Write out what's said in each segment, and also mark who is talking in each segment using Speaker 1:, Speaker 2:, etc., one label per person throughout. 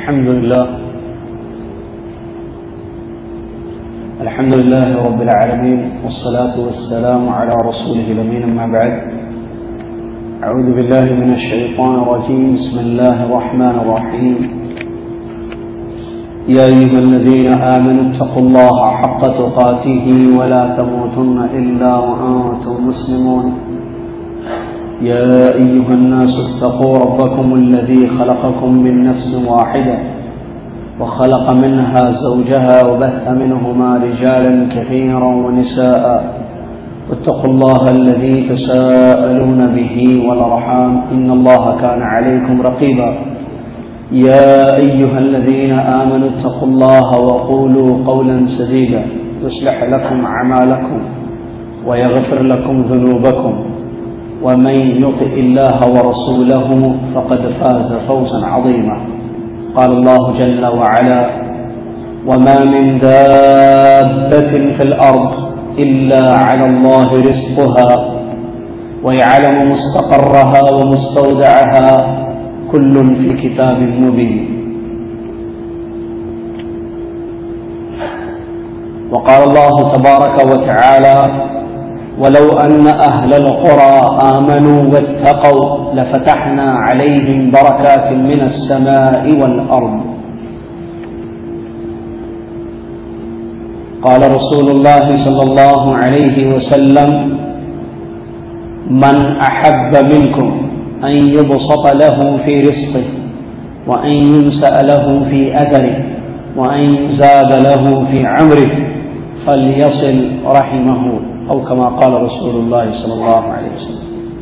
Speaker 1: الحمد لله رب العالمين والصلاة والسلام على رسوله الأمين. أما بعد، أعوذ بالله من الشيطان الرجيم. بسم الله الرحمن الرحيم. يا أيها الذين آمنوا اتقوا الله حق تقاته ولا تموتن إلا وأنتم مسلمون. يا أيها الناس اتقوا ربكم الذي خلقكم من نفس واحدة وخلق منها زوجها وبث منهما رجالا كثيرا ونساء، واتقوا الله الذي تساءلون به والأرحام إن الله كان عليكم رقيبا. يا أيها الذين آمنوا اتقوا الله وقولوا قولا سديدا يصلح لكم أعمالكم ويغفر لكم ذنوبكم، ومن يطع الله ورسوله فقد فاز فوزا عظيما. قال الله جل وعلا: وما من دابة في الأرض إلا على الله رزقها ويعلم مستقرها ومستودعها كل في كتاب مبين. وقال الله تبارك وتعالى: ولو أن أهل القرى آمنوا واتقوا لفتحنا عليهم بركات من السماء والأرض. قال رسول الله صلى الله عليه وسلم: من أحب منكم أن يبسط له في رزقه وأن ينسأ له في أثره وأن يزاد له في عمره فليصل رحمه، أو كما قال رسول الله صلی اللہ علیہ وسلم.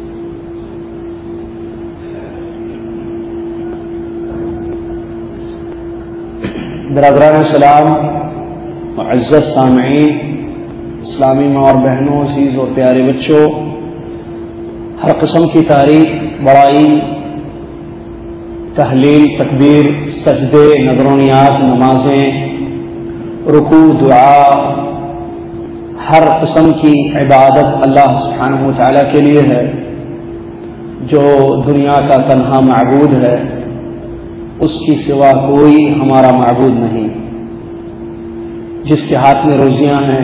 Speaker 1: برادران اسلام، معزز سامعین، اسلامی ماں اور بہنوں، عزیز اور پیارے بچوں، ہر قسم کی تعریف، بڑائی، تحلیل، تکبیر، سجدے، نذر و نیاز، نمازیں، رکوع، دعا، ہر قسم کی عبادت اللہ سبحانہ و تعالیٰ کے لیے ہے، جو دنیا کا تنہا معبود ہے. اس کی سوا کوئی ہمارا معبود نہیں. جس کے ہاتھ میں روزیاں ہیں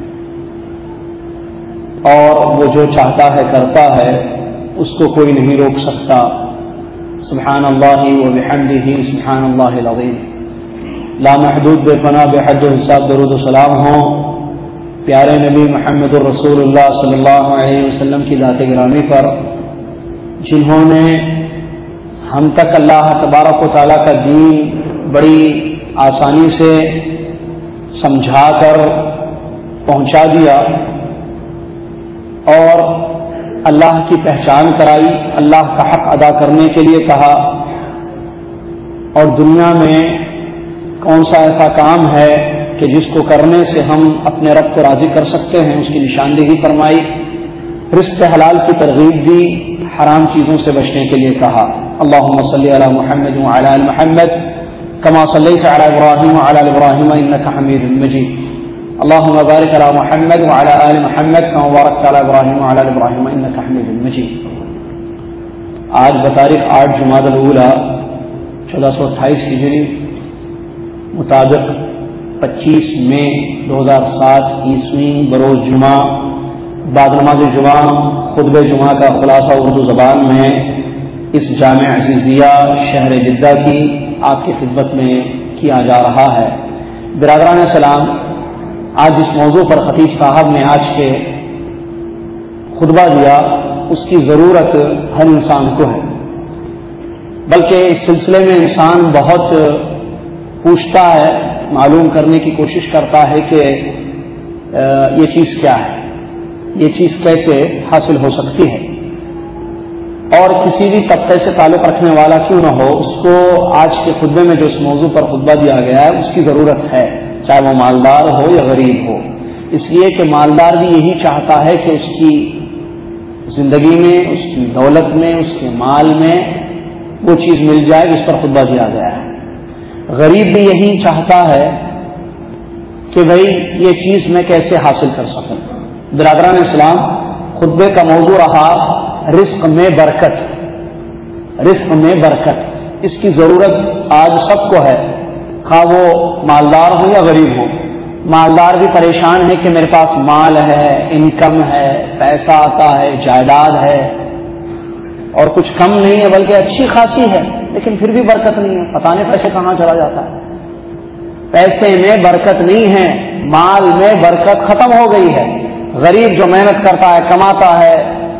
Speaker 1: اور وہ جو چاہتا ہے کرتا ہے، اس کو کوئی نہیں روک سکتا. سبحان اللہ و بحمدہ، سبحان اللہ العظیم. لامحدود، بے پناہ، بے حد و حساب درود و سلام ہوں پیارے نبی محمد الرسول اللہ صلی اللہ علیہ وسلم کی ذات گرامی پر، جنہوں نے ہم تک اللہ تبارک و تعالیٰ کا دین بڑی آسانی سے سمجھا کر پہنچا دیا اور اللہ کی پہچان کرائی، اللہ کا حق ادا کرنے کے لیے کہا، اور دنیا میں کون سا ایسا کام ہے کہ جس کو کرنے سے ہم اپنے رب کو راضی کر سکتے ہیں، اس کی نشاندہی فرمائی. رزق حلال کی ترغیب دی، حرام چیزوں سے بچنے کے لیے کہا. اللہم صلی علی محمد وعلی آل محمد کما صلیت علی ابراہیم وعلی آل ابراہیم انک حمید مجید. اللہم بارک علی محمد وعلی آل محمد کما بارکت علی ابراہیم وعلی آل ابراہیم انک حمید مجید. آج بتاریخ 8 جمادی الاولیٰ 1428 ہجری مطابق 25 مئی 2007 عیسوی بروز جمعہ، بعد نماز جمعہ خطبہ جمعہ کا خلاصہ اردو زبان میں اس جامع عزیزیہ شہر جدہ کی آپ کی خدمت میں کیا جا رہا ہے. برادران اسلام، آج جس موضوع پر خطیب صاحب نے آج کے خطبہ دیا، اس کی ضرورت ہر انسان کو ہے. بلکہ اس سلسلے میں انسان بہت پوچھتا ہے، معلوم کرنے کی کوشش کرتا ہے کہ یہ چیز کیا ہے، یہ چیز کیسے حاصل ہو سکتی ہے، اور کسی بھی طبقے سے تعلق رکھنے والا کیوں نہ ہو، اس کو آج کے خطبے میں جو اس موضوع پر خطبہ دیا گیا ہے اس کی ضرورت ہے، چاہے وہ مالدار ہو یا غریب ہو. اس لیے کہ مالدار بھی یہی چاہتا ہے کہ اس کی زندگی میں، اس کی دولت میں، اس کے مال میں وہ چیز مل جائے جس پر خطبہ دیا گیا ہے. غریب بھی یہی چاہتا ہے کہ بھئی یہ چیز میں کیسے حاصل کر سکوں. برادران اسلام، خطبے کا موضوع رہا رزق میں برکت. رزق میں برکت، اس کی ضرورت آج سب کو ہے، خواہ وہ مالدار ہوں یا غریب ہوں۔ مالدار بھی پریشان ہے کہ میرے پاس مال ہے، انکم ہے، پیسہ آتا ہے، جائیداد ہے، اور کچھ کم نہیں ہے بلکہ اچھی خاصی ہے، لیکن پھر بھی برکت نہیں ہے، پتہ نہیں پیسے کہاں چلا جاتا ہے۔ پیسے میں برکت نہیں ہے، مال میں برکت ختم ہو گئی ہے۔ غریب جو محنت کرتا ہے، کماتا ہے،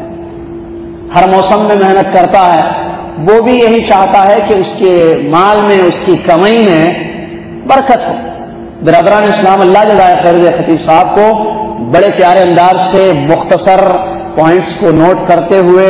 Speaker 1: ہر موسم میں محنت کرتا ہے، وہ بھی یہی چاہتا ہے کہ اس کے مال میں، اس کی کمائی میں برکت ہو۔ برادران اسلام، اللہ جزائے خیر دے خطیب صاحب کو بڑے پیارے انداز سے مختصر پوائنٹس کو نوٹ کرتے ہوئے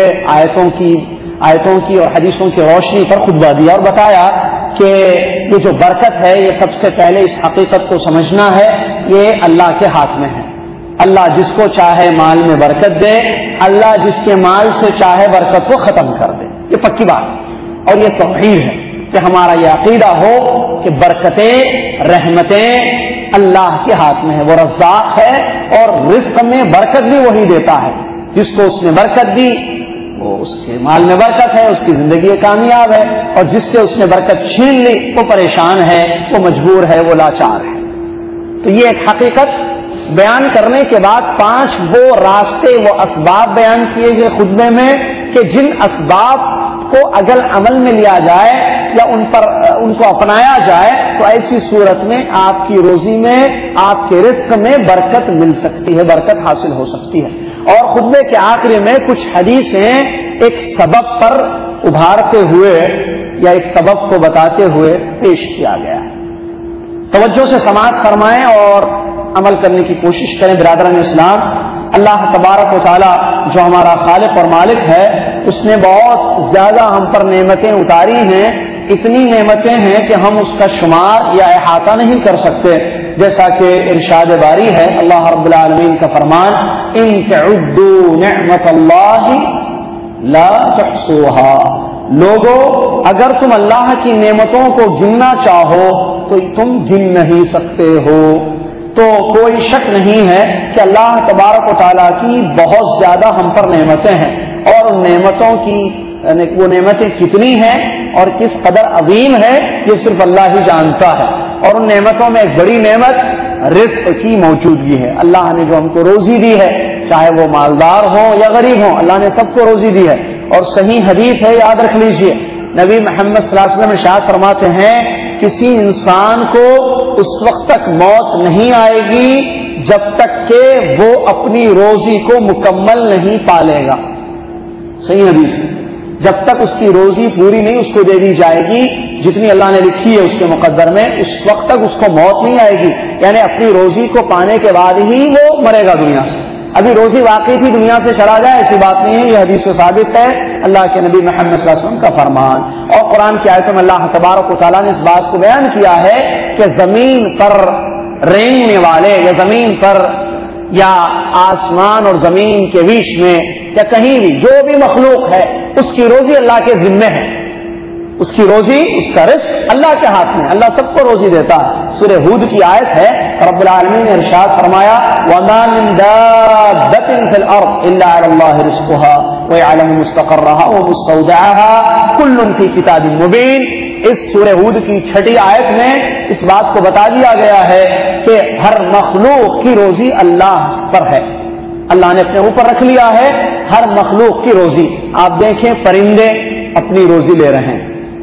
Speaker 1: آیتوں کی اور حدیثوں کی روشنی پر خطبہ دیا اور بتایا کہ یہ جو برکت ہے، یہ سب سے پہلے اس حقیقت کو سمجھنا ہے، یہ اللہ کے ہاتھ میں ہے۔ اللہ جس کو چاہے مال میں برکت دے، اللہ جس کے مال سے چاہے برکت کو ختم کر دے، یہ پکی بات ہے۔ اور یہ توحید ہے کہ ہمارا یہ عقیدہ ہو کہ برکتیں، رحمتیں اللہ کے ہاتھ میں ہے، وہ رزاق ہے، اور رزق میں برکت بھی وہی دیتا ہے۔ جس کو اس نے برکت دی وہ اس کے مال میں برکت ہے، اس کی زندگی کامیاب ہے، اور جس سے اس نے برکت چھین لی وہ پریشان ہے، وہ مجبور ہے، وہ لاچار ہے۔ تو یہ ایک حقیقت بیان کرنے کے بعد 5 وہ راستے، وہ اسباب بیان کیے گئے خطبے میں کہ جن اسباب کو اگر عمل میں لیا جائے یا ان کو اپنایا جائے تو ایسی صورت میں آپ کی روزی میں، آپ کے رزق میں برکت مل سکتی ہے، برکت حاصل ہو سکتی ہے۔ اور خطبے کے آخری میں کچھ حدیثیں ایک سبب پر ابھارتے ہوئے یا ایک سبب کو بتاتے ہوئے پیش کیا گیا ہے۔ توجہ سے سماعت فرمائیں اور عمل کرنے کی کوشش کریں۔ برادران اسلام، اللہ تبارک و تعالی جو ہمارا خالق اور مالک ہے، اس نے بہت زیادہ ہم پر نعمتیں اتاری ہیں، اتنی نعمتیں ہیں کہ ہم اس کا شمار یا احاطہ نہیں کر سکتے، جیسا کہ ارشاد باری ہے اللہ رب العالمین کا فرمان، ان تعدوا نعمت اللہ لا تحصوها۔ لوگو، اگر تم اللہ کی نعمتوں کو گننا چاہو تو تم گن نہیں سکتے ہو۔ تو کوئی شک نہیں ہے کہ اللہ تبارک و تعالیٰ کی بہت زیادہ ہم پر نعمتیں ہیں، اور ان نعمتوں کی وہ نعمتیں کتنی ہیں اور کس قدر عظیم ہے یہ صرف اللہ ہی جانتا ہے۔ اور ان نعمتوں میں ایک بڑی نعمت رزق کی موجودگی ہے۔ اللہ نے جو ہم کو روزی دی ہے، چاہے وہ مالدار ہوں یا غریب ہوں، اللہ نے سب کو روزی دی ہے۔ اور صحیح حدیث ہے، یاد رکھ لیجئے، نبی محمد صلی اللہ علیہ وسلم ارشاد فرماتے ہیں، کسی انسان کو اس وقت تک موت نہیں آئے گی جب تک کہ وہ اپنی روزی کو مکمل نہیں پالے گا۔ صحیح حدیث، جب تک اس کی روزی پوری نہیں اس کو دے دی جائے گی جتنی اللہ نے لکھی ہے اس کے مقدر میں، اس وقت تک اس کو موت نہیں آئے گی، یعنی اپنی روزی کو پانے کے بعد ہی وہ مرے گا دنیا سے۔ ابھی روزی واقعی تھی، دنیا سے چلا جائے ایسی بات نہیں ہے، یہ حدیث سے ثابت ہے، اللہ کے نبی محمد صلی اللہ علیہ وسلم کا فرمان۔ اور قرآن کی آیتوں میں اللہ تبارک و تعالیٰ نے اس بات کو بیان کیا ہے کہ زمین پر رینگنے والے یا زمین پر یا آسمان اور زمین کے بیچ میں یا کہیں بھی جو بھی مخلوق ہے اس کی روزی اللہ کے ذمے ہے، اس کی روزی، اس کا رزق اللہ کے ہاتھ میں، اللہ سب کو روزی دیتا ہے۔ سورہ ہود کی آیت ہے، رب العالمین نے ارشاد فرمایا، وَمَا مِن دَابَّةٍ فِي الْأَرْضِ إِلَّا عَلَى اللَّهِ رِزْقُهَا وَيَعْلَمُ مُسْتَقَرَّهَا وَمُسْتَوْدَعَهَا كُلٌّ فِي كِتَابٍ مُبِينٍ۔ اس سورہ ہود کی 6 آیت میں اس بات کو بتا دیا گیا ہے کہ ہر مخلوق کی روزی اللہ پر ہے، اللہ نے اپنے اوپر رکھ لیا ہے ہر مخلوق کی روزی۔ آپ دیکھیں پرندے اپنی روزی لے رہے ہیں،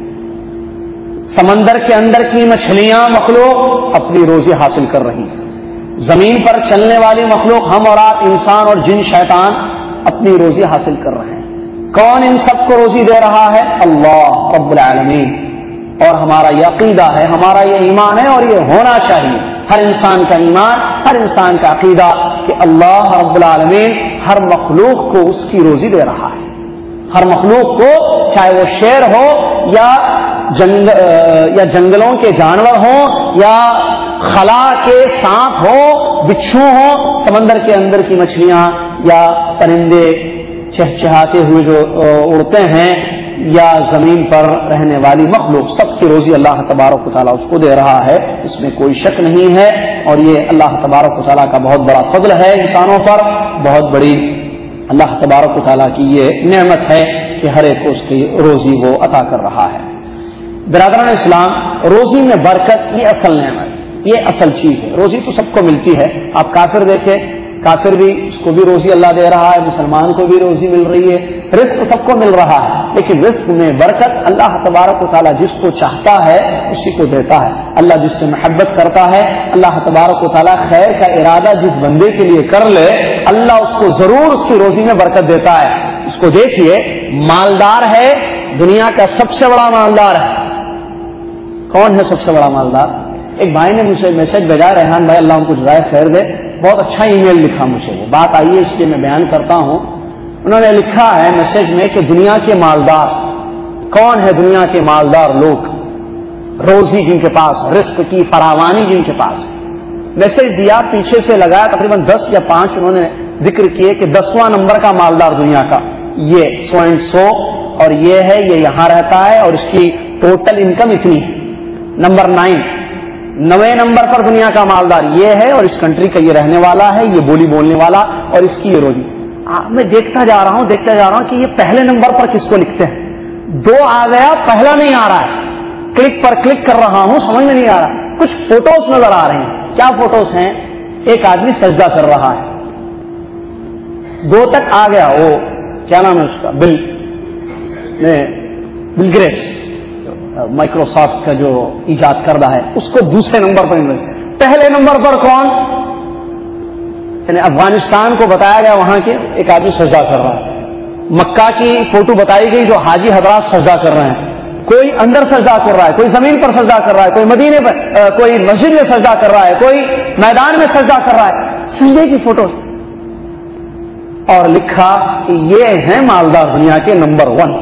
Speaker 1: سمندر کے اندر کی مچھلیاں مخلوق اپنی روزی حاصل کر رہی ہیں، زمین پر چلنے والی مخلوق ہم اور آپ انسان اور جن شیطان اپنی روزی حاصل کر رہے ہیں۔ کون ان سب کو روزی دے رہا ہے؟ اللہ رب العالمین۔ اور ہمارا یہ عقیدہ ہے، ہمارا یہ ایمان ہے، اور یہ ہونا چاہیے ہر انسان کا ایمان، ہر انسان کا عقیدہ کہ اللہ رب العالمین ہر مخلوق کو اس کی روزی دے رہا ہے، ہر مخلوق کو، چاہے وہ شیر ہو یا جنگلوں کے جانور ہوں یا خلا کے سانپ ہوں، بچھو ہوں، سمندر کے اندر کی مچھلیاں یا پرندے چہچہاتے ہوئے جو اڑتے ہیں یا زمین پر رہنے والی مخلوق، سب کی روزی اللہ تبارک و تعالیٰ اس کو دے رہا ہے، اس میں کوئی شک نہیں ہے۔ اور یہ اللہ تبارک و تعالیٰ کا بہت بڑا فضل ہے انسانوں پر، بہت بڑی اللہ تبارک و تعالیٰ کی یہ نعمت ہے کہ ہر ایک کو اس کی روزی وہ عطا کر رہا ہے۔ برادران اسلام، روزی میں برکت یہ اصل نعمت، یہ اصل چیز ہے. روزی تو سب کو ملتی ہے. آپ کافر دیکھیں، کافر بھی، اس کو بھی روزی اللہ دے رہا ہے، مسلمان کو بھی روزی مل رہی ہے، رزق سب کو مل رہا ہے. لیکن رزق میں برکت اللہ تبارک و تعالیٰ جس کو چاہتا ہے اسی کو دیتا ہے. اللہ جس سے محبت کرتا ہے، اللہ تبارک و تعالیٰ خیر کا ارادہ جس بندے کے لیے کر لے، اللہ اس کو ضرور اس کی روزی میں برکت دیتا ہے. اس کو دیکھیے، مالدار ہے، دنیا کا سب سے بڑا مالدار ہے. کون ہے سب سے بڑا مالدار؟ ایک بھائی نے مجھے میسج بھیجا، ریحان بھائی اللہ ان کو جزائے خیر دے، بہت اچھا ای میل لکھا مجھے. وہ بات آئی ہے اس لیے میں بیان کرتا ہوں. انہوں نے لکھا ہے میسج میں کہ دنیا کے مالدار کون ہے؟ دنیا کے مالدار لوگ، روزی جن کے پاس، رزق کی فراوانی جن کے پاس. میسج دیا، پیچھے سے لگایا، تقریباً 10 یا 5 انہوں نے ذکر کیے کہ 10واں نمبر کا مالدار دنیا کا یہ سو اینڈ سو، اور یہ ہے، یہ یہاں رہتا ہے اور اس کی ٹوٹل انکم اتنی ہے. نمبر 9 نمبر پر دنیا کا مالدار یہ ہے اور اس کنٹری کا یہ رہنے والا ہے، یہ بولی بولنے والا اور اس کی یہ روزی. میں دیکھتا جا رہا ہوں کہ یہ پہلے نمبر پر کس کو لکھتے ہیں. 2 آ گیا، پہلا نہیں آ رہا ہے. کلک پر کلک کر رہا ہوں، سمجھ میں نہیں آ رہا. کچھ فوٹوز نظر آ رہے ہیں. کیا فوٹوز ہیں؟ ایک آدمی سجدہ کر رہا ہے. 2 تک آ گیا، وہ کیا نام ہے اس کا، بل گیٹس، مائکروسافٹ کا جو ایجاد کردہ ہے، اس کو دوسرے نمبر پر. پہلے نمبر پر کون؟ یعنی افغانستان کو بتایا گیا وہاں کے ایک آدمی سجدہ کر رہا ہے. مکہ کی فوٹو بتائی گئی جو حاجی حضرات سجدہ کر رہے ہیں. کوئی اندر سجدہ کر رہا ہے، کوئی زمین پر سجدہ کر رہا ہے، کوئی مدینے پر، کوئی مسجد میں سجدہ کر رہا ہے، کوئی میدان میں سجدہ کر رہا ہے. سجدے کی فوٹو اور لکھا کہ یہ ہیں مالدار دنیا کے نمبر 1.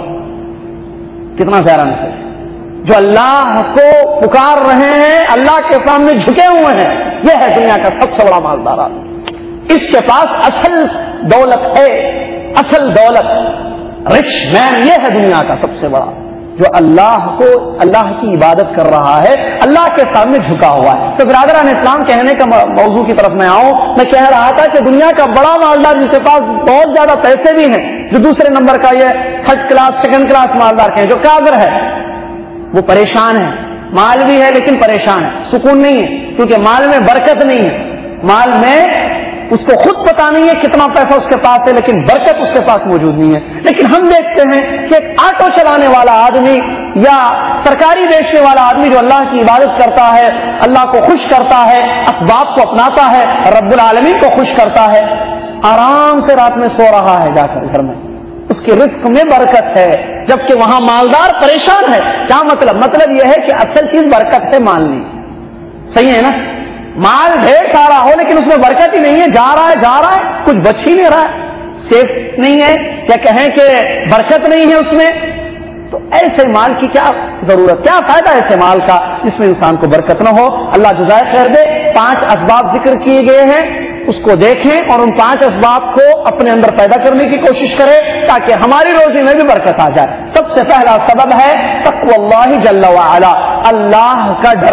Speaker 1: کتنا پیارا میسج، جو اللہ کو پکار رہے ہیں، اللہ کے سامنے جھکے ہوئے ہیں. یہ ہے دنیا کا سب سے بڑا مالدار آدمی. اس کے پاس اصل دولت ہے، اصل دولت، رچ مین یہ ہے دنیا کا سب سے بڑا، جو اللہ کی عبادت کر رہا ہے، اللہ کے سامنے جھکا ہوا ہے. تو برادران اسلام، کہنے کا موضوع کی طرف میں آؤں، میں کہہ رہا تھا کہ دنیا کا بڑا مالدار جس کے پاس بہت زیادہ پیسے بھی ہیں، جو دوسرے نمبر کا یہ 3rd کلاس 2nd کلاس مالدار ہیں، جو کافر ہے، وہ پریشان ہے. مال بھی ہے لیکن پریشان ہے، سکون نہیں ہے، کیونکہ مال میں برکت نہیں ہے. مال میں اس کو خود پتا نہیں ہے کتنا پیسہ اس کے پاس ہے، لیکن برکت اس کے پاس موجود نہیں ہے. لیکن ہم دیکھتے ہیں کہ ایک آٹو چلانے والا آدمی یا ترکاری بیچنے والا آدمی جو اللہ کی عبادت کرتا ہے، اللہ کو خوش کرتا ہے، اسباب کو اپناتا ہے، رب العالمین کو خوش کرتا ہے، آرام سے رات میں سو رہا ہے جا کر گھر میں، اس کے رزق میں برکت ہے. جبکہ وہاں مالدار پریشان ہے. کیا مطلب یہ ہے کہ اصل چیز برکت ہے، مال نہیں. صحیح ہے نا؟ مال ڈھیر سارا ہو لیکن اس میں برکت ہی نہیں ہے، جا رہا ہے، کچھ بچ ہی نہیں رہا ہے، سیف نہیں ہے، یا کہیں کہ برکت نہیں ہے اس میں. تو ایسے مال کی کیا ضرورت، کیا فائدہ ایسے مال کا جس میں انسان کو برکت نہ ہو. اللہ جزائے خیر دے. 5 اسباب ذکر کیے گئے ہیں، اس کو دیکھیں اور ان 5 اسباب کو اپنے اندر پیدا کرنے کی کوشش کریں تاکہ ہماری روزی میں بھی برکت آ جائے. سب سے پہلا سبب ہے تقوی اللہ جل وعلا، اللہ کا ڈر.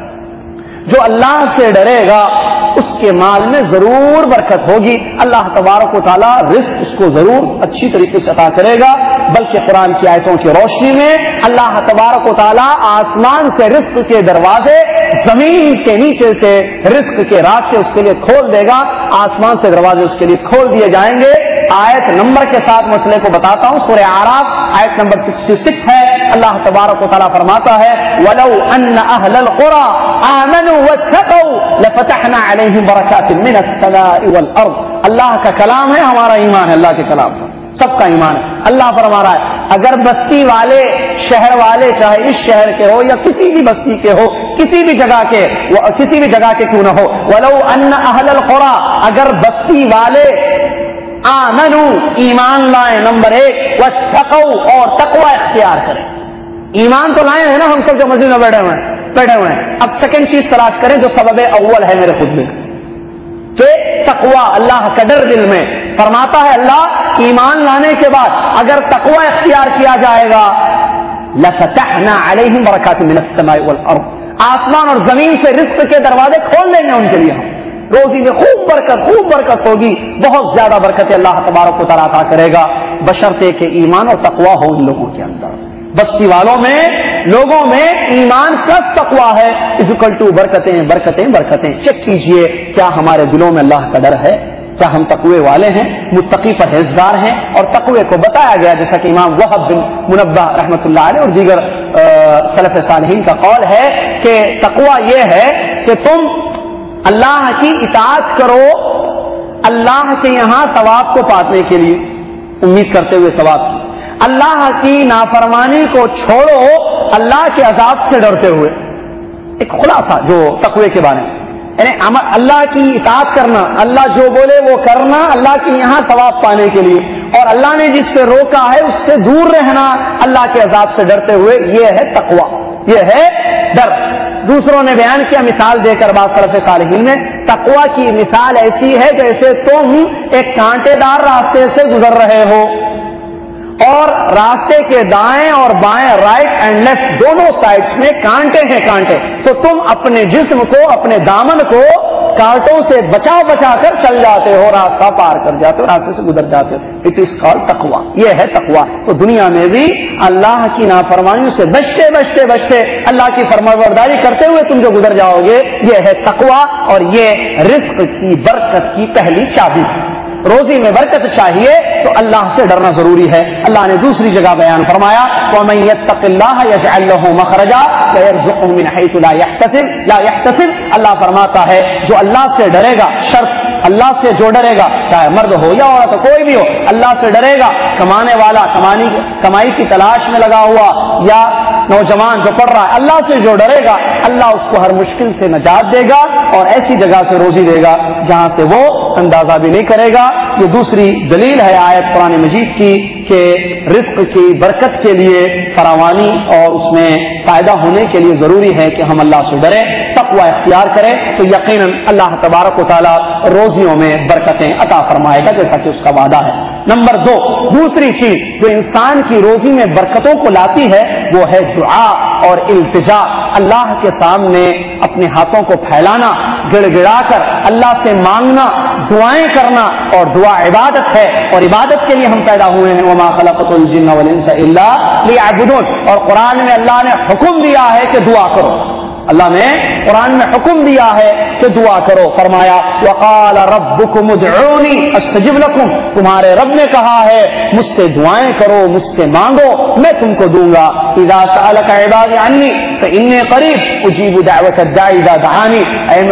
Speaker 1: جو اللہ سے ڈرے گا اس کے مال میں ضرور برکت ہوگی. اللہ تبارک و تعالیٰ رزق اس کو ضرور اچھی طریقے سے عطا کرے گا. بلکہ قرآن کی آیتوں کی روشنی میں اللہ تبارک و تعالیٰ آسمان سے رزق کے دروازے، زمین کے نیچے سے رزق کے راستے اس کے لیے کھول دے گا. آسمان سے دروازے اس کے لیے کھول دیے جائیں گے. آیت نمبر کے ساتھ مسئلے کو بتاتا ہوں. سورہ اعراف آیت نمبر 66 ہے. اللہ تبارک و تعالیٰ فرماتا ہے وَلَوْ أَنَّ أَهْلَ الْقُرَىٰ آمَنُوا وَاتَّقَوْا لَفَتَحْنَا عَلَيْهِمْ بَرَكَاتٍ مِّنَ السَّمَاءِ وَالْأَرْضِ. اللہ کا کلام ہے، ہمارا ایمان ہے اللہ کے کلام پر، سب کا ایمان ہے. اللہ فرما رہا ہے اگر بستی والے، شہر والے، چاہے اس شہر کے ہو یا کسی بھی بستی کے ہو، کسی بھی جگہ کے کیوں نہ ہو، وَلَوْ أَنَّ أَهْلَ الْقُرَىٰ اگر بستی والے آمنو ایمان لائیں، نمبر 1، واتقوا اور تقوی اختیار کریں. ایمان تو لائے ہیں نا ہم سب جو مسجد میں بیٹھے ہوئے ہیں. اب سیکنڈ چیز تلاش کریں جو سبب اول ہے میرے خود میں، کہ تقوی، اللہ کا ڈر دل میں. فرماتا ہے اللہ ایمان لانے کے بعد اگر تقوی اختیار کیا جائے گا لفتحنا علیہم برکات من السماء والارض، آسمان اور زمین سے رزق کے دروازے کھول دیں گے ان کے لیے. ہم روزی میں خوب برکت ہوگی، بہت زیادہ برکت اللہ تبارک و تعالیٰ عطا کرے گا، بشرطے کہ ایمان اور تقوی ہو ان لوگوں کے اندر. بستی والوں میں لوگوں میں ایمان پلس تقوی ہے = برکتیں برکتیں برکتیں. چیک کیجئے کیا ہمارے دلوں میں اللہ کا ڈر ہے؟ کیا ہم تقوی والے ہیں، متقی پرہیزگار ہیں؟ اور تقوی کو بتایا گیا جیسا کہ امام وہب بن منبہ رحمۃ اللہ علیہ اور دیگر سلف صالحین کا قول ہے کہ تقوی یہ ہے کہ تم اللہ کی اطاعت کرو اللہ کے یہاں ثواب کو پانے کے لیے، امید کرتے ہوئے ثواب کی. اللہ کی نافرمانی کو چھوڑو اللہ کے عذاب سے ڈرتے ہوئے. ایک خلاصہ جو تقوی کے بارے میں، یعنی اللہ کی اطاعت کرنا، اللہ جو بولے وہ کرنا اللہ کے یہاں ثواب پانے کے لیے، اور اللہ نے جس سے روکا ہے اس سے دور رہنا اللہ کے عذاب سے ڈرتے ہوئے. یہ ہے تقوی، یہ ہے ڈر. دوسروں نے بیان کیا مثال دے کر بعض سلف صالحین میں، تقوی کی مثال ایسی ہے جیسے تم ایک کانٹے دار راستے سے گزر رہے ہو اور راستے کے دائیں اور بائیں رائٹ اینڈ لیفٹ دونوں سائڈز میں کانٹے ہیں کانٹے، تو تم اپنے جسم کو اپنے دامن کو کانٹوں سے بچا بچا کر چل جاتے ہو، راستہ پار کر جاتے ہو، راستے سے گزر جاتے ہو. اٹ از کالڈ تقوی. یہ ہے تقوی. تو دنیا میں بھی اللہ کی نافرمانیوں سے بچتے بچتے بچتے اللہ کی فرمانبرداری کرتے ہوئے تم جو گزر جاؤ گے، یہ ہے تقوی. اور یہ رزق کی برکت کی پہلی چابی. روزی میں برکت چاہیے تو اللہ سے ڈرنا ضروری ہے. اللہ نے دوسری جگہ بیان فرمایا وَمَن يَتَّقِ اللَّهَ يَجْعَل لَّهُ مَخْرَجًا وَيَرْزُقْهُ مِنْ حَيْثُ لَا يَحْتَسِبُ. اللہ فرماتا ہے جو اللہ سے ڈرے گا، شرط اللہ سے جو ڈرے گا، چاہے مرد ہو یا عورت ہو کوئی بھی ہو، اللہ سے ڈرے گا، کمانے والا کمائی کی تلاش میں لگا ہوا یا نوجوان جو پڑھ رہا ہے، اللہ سے جو ڈرے گا اللہ اس کو ہر مشکل سے نجات دے گا اور ایسی جگہ سے روزی دے گا جہاں سے وہ اندازہ بھی نہیں کرے گا. یہ دوسری دلیل ہے آیت قرآن مجید کی کہ رزق کی برکت کے لیے فراوانی اور اس میں فائدہ ہونے کے لیے ضروری ہے کہ ہم اللہ سے ڈریں، تقوی اختیار کریں، تو یقیناً اللہ تبارک و تعالی روزیوں میں برکتیں عطا فرمائے گا جیسا کہ اس کا وعدہ ہے. نمبر 2، دوسری چیز جو انسان کی روزی میں برکتوں کو لاتی ہے وہ ہے دعا اور التجا. اللہ کے سامنے اپنے ہاتھوں کو پھیلانا، گڑ گڑا کر اللہ سے مانگنا، دعائیں کرنا، اور دعا عبادت ہے اور عبادت کے لیے ہم پیدا ہوئے ہیں. وما خلقت الجن والانس الا لیعبدون. اور قرآن میں اللہ نے حکم دیا ہے کہ دعا کرو. اللہ نے قرآن میں حکم دیا ہے کہ دعا کرو. فرمایا وقال ربکم ادعونی استجب لکم. تمہارے رب نے کہا ہے مجھ سے دعائیں کرو، مجھ سے مانگو، میں تم کو دوں گا. اذا سألک عبادی عنی فانی قریب اجیب دعوت الداعی اذا دعانی.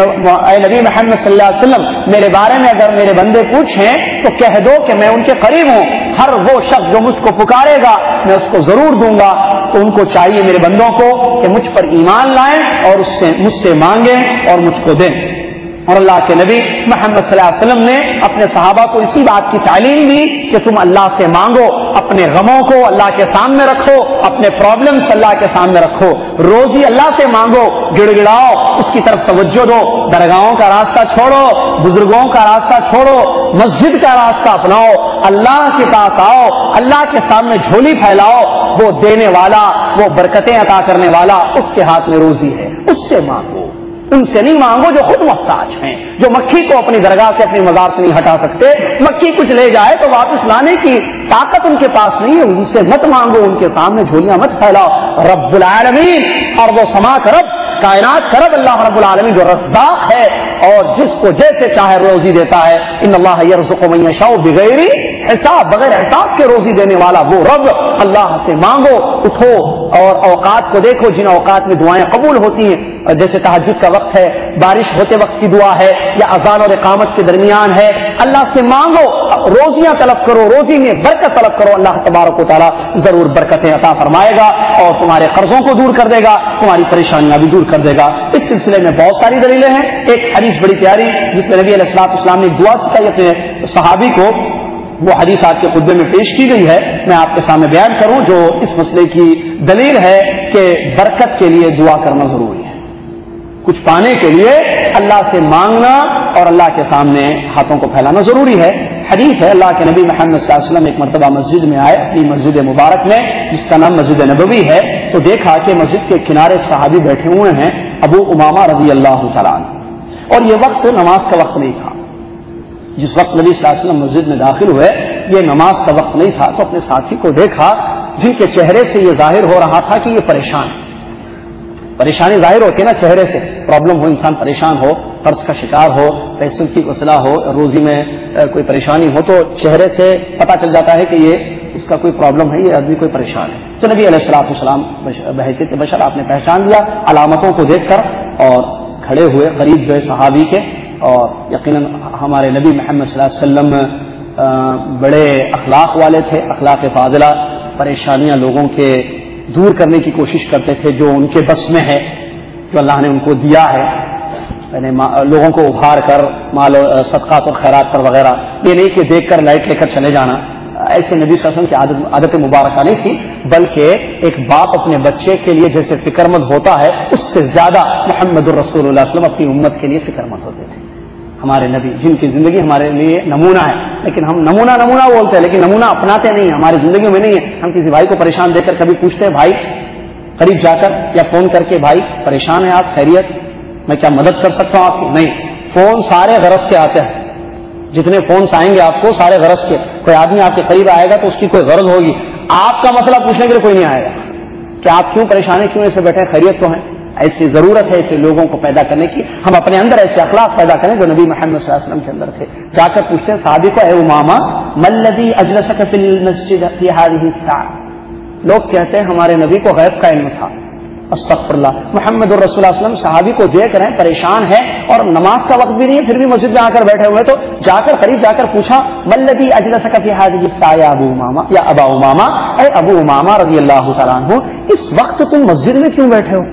Speaker 1: اے نبی محمد صلی اللہ علیہ وسلم میرے بارے میں اگر میرے بندے پوچھیں تو کہہ دو کہ میں ان کے قریب ہوں. ہر وہ شخص جو مجھ کو پکارے گا میں اس کو ضرور دوں گا. تو ان کو چاہیے میرے بندوں کو کہ مجھ پر ایمان لائیں اور مجھ سے مانگیں اور مجھ کو دیں. اور اللہ کے نبی محمد صلی اللہ علیہ وسلم نے اپنے صحابہ کو اسی بات کی تعلیم دی کہ تم اللہ سے مانگو، اپنے غموں کو اللہ کے سامنے رکھو، اپنے پرابلمز اللہ کے سامنے رکھو، روزی اللہ سے مانگو، گڑ گڑاؤ، اس کی طرف توجہ دو، درگاہوں کا راستہ چھوڑو، بزرگوں کا راستہ چھوڑو، مسجد کا راستہ اپناؤ، اللہ کے پاس آؤ، اللہ کے سامنے جھولی پھیلاؤ. وہ دینے والا، وہ برکتیں عطا کرنے والا، اس کے ہاتھ میں روزی ہے، اس سے مانگو. ان سے نہیں مانگو جو خود محتاج ہیں، جو مکھی کو اپنی درگاہ سے اپنی مزار سے نہیں ہٹا سکتے. مکھی کچھ لے جائے تو واپس لانے کی طاقت ان کے پاس نہیں ہے. ان سے مت مانگو، ان کے سامنے جھولیاں مت پھیلاؤ. رب العالمین اور وہ سما کا رب، کائنات کا رب اللہ رب العالمین جو رزاق ہے اور جس کو جیسے چاہے روزی دیتا ہے. ان اللہ یرزق من یشاء بغیر حساب. بغیر حساب کے روزی دینے والا وہ رب. اللہ سے مانگو، اٹھو اور اوقات کو دیکھو جن اوقات میں دعائیں قبول ہوتی ہیں. جیسے تہجد کا وقت ہے، بارش ہوتے وقت کی دعا ہے، یا اذان اور اقامت کے درمیان ہے. اللہ سے مانگو، روزیاں طلب کرو، روزی میں برکت طلب کرو. اللہ تبارک و تعالیٰ ضرور برکتیں عطا فرمائے گا اور تمہارے قرضوں کو دور کر دے گا، تمہاری پریشانیاں بھی دور کر دے گا. اس سلسلے میں بہت ساری دلیلیں ہیں. ایک حدیث بڑی پیاری جس میں نبی علیہ الصلوۃ والسلام نے دعا سکھائی اپنے صحابی کو، وہ حدیث آپ کے خطبے میں پیش کی گئی ہے. میں آپ کے سامنے بیان کروں جو اس مسئلے کی دلیل ہے کہ برکت کے لیے دعا کرنا ضروری ہے. کچھ پانے کے لیے اللہ سے مانگنا اور اللہ کے سامنے ہاتھوں کو پھیلانا ضروری ہے. حدیث ہے اللہ کے نبی محمد صلی اللہ علیہ وسلم ایک مرتبہ مسجد میں آئے، اپنی مسجد مبارک میں جس کا نام مسجد نبوی ہے. تو دیکھا کہ مسجد کے کنارے صحابی بیٹھے ہوئے ہیں، ابو امامہ رضی اللہ تعالیٰ عنہ. اور یہ وقت نماز کا وقت نہیں تھا. جس وقت نبی صلی اللہ علیہ وسلم مسجد میں داخل ہوئے یہ نماز کا وقت نہیں تھا. تو اپنے ساتھی کو دیکھا جن کے چہرے سے یہ ظاہر ہو رہا تھا کہ یہ پریشان، پریشانی ظاہر ہوتی ہے نا چہرے سے، پرابلم ہو، انسان پریشان ہو، قرض کا شکار ہو، پیسوں کی مسئلہ ہو، روزی میں کوئی پریشانی ہو، تو چہرے سے پتہ چل جاتا ہے کہ یہ اس کا کوئی پرابلم ہے، یہ آدمی کوئی پریشان ہے۔ تو نبی علیہ الصلوۃ والسلام بحیثیت بشر آپ نے پہچان لیا علامتوں کو دیکھ کر، اور کھڑے ہوئے قریب جو ہے صحابی کے، اور یقیناً ہمارے نبی محمد صلی اللہ علیہ وسلم بڑے اخلاق والے تھے، اخلاق فاضلہ، پریشانیاں لوگوں کے دور کرنے کی کوشش کرتے تھے جو ان کے بس میں ہے، جو اللہ نے ان کو دیا ہے، یعنی لوگوں کو ابھار کر مال و صدقات اور خیرات پر وغیرہ، یہ نہیں کہ دیکھ کر لائٹ لے کر چلے جانا، ایسے نبی صلی اللہ علیہ وسلم کی عادت مبارکہ نہیں تھی، بلکہ ایک باپ اپنے بچے کے لیے جیسے فکر مند ہوتا ہے، اس سے زیادہ محمد الرسول اللہ صلی اللہ علیہ وسلم اپنی امت کے لیے فکر مند ہوتے تھے۔ ہمارے نبی جن کی زندگی ہمارے لیے نمونہ ہے، لیکن ہم نمونہ بولتے ہیں لیکن نمونہ اپناتے نہیں، ہماری زندگیوں میں نہیں ہے۔ ہم کسی بھائی کو پریشان دیکھ کر کبھی پوچھتے ہیں بھائی، قریب جا کر یا فون کر کے، بھائی پریشان ہیں آپ، خیریت، میں کیا مدد کر سکتا ہوں آپ کی؟ نہیں، فون سارے غرض کے آتے ہیں، جتنے فونس آئیں گے آپ کو سارے غرض کے، کوئی آدمی آپ کے قریب آئے گا تو اس کی کوئی غرض ہوگی، آپ کا مسئلہ پوچھنے کے لیے کوئی نہیں آئے گا کہ آپ کیوں پریشان ہیں، کیوں ایسے بیٹھے ہیں، خیریت تو ہیں؟ ایسی ضرورت ہے ایسے لوگوں کو پیدا کرنے کی، ہم اپنے اندر ایسے اخلاق پیدا کریں جو نبی محمد صلی اللہ علیہ وسلم کے اندر تھے۔ جا کر پوچھتے ہیں صحابی کو، اے امامہ ما الذی اجلسک فی المسجد فی هذه الساعة، لوگ کہتے ہیں ہمارے نبی کو غیب کا علم تھا، استغفر اللہ، محمد الرسول صلی اللہ علیہ وسلم صحابی کو دیکھ رہے ہیں پریشان ہے اور نماز کا وقت بھی نہیں ہے، پھر بھی مسجد میں آ کر بیٹھے ہوئے، تو جا کر قریب جا کر پوچھا ما الذی اجلسک فی هذه الساعة یا ابو امامہ، یا ابا امامہ، اے ابو امامہ رضی اللہ تعالیٰ عنہ، اس وقت تم مسجد میں کیوں بیٹھے ہو؟